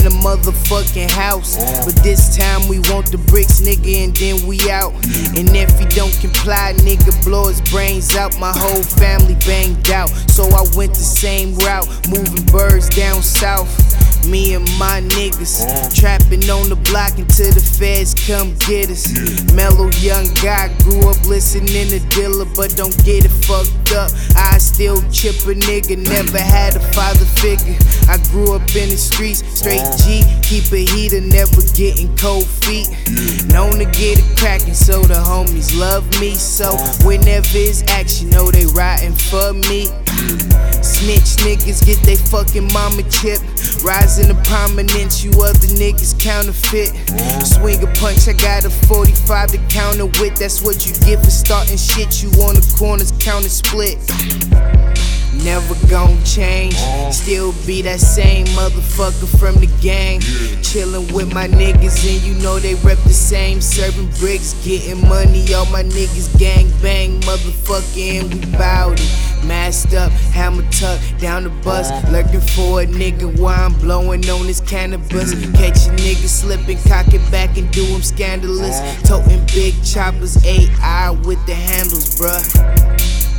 the motherfucking house. But this time we want the bricks, nigga, and then we out. And if he don't comply, nigga, blow his brains out. My whole family banged out, so I went the same route, moving birds down south. Me and my niggas trapping on the block until the feds come get us. Mellow young guy, grew up listening to Dilla, but don't get it fucked up. I still chip a nigga, never had a father figure. I grew up in the streets, straight G, keep a heater, never getting cold feet. Known to get it crackin', so the homies love me. So whenever it's action, know they riding for me. Snitch niggas get they fucking mama chip. Rising to prominence, you other niggas counterfeit. Swing a punch, I got a 45 to counter with. That's what you get for starting shit. You on the corners, counter split. Never gon' change, still be that same motherfucker from the gang. Chillin' with my niggas and you know they rep the same. Serving bricks, getting money, all my niggas gang bang, motherfucker, and we bout it. Masked up, hammer tucked down the bus, lurking for a nigga while I'm blowing on this cannabis. Catch a nigga slipping, cock it back and do him scandalous. Toting big choppers, AI with the handles, bruh.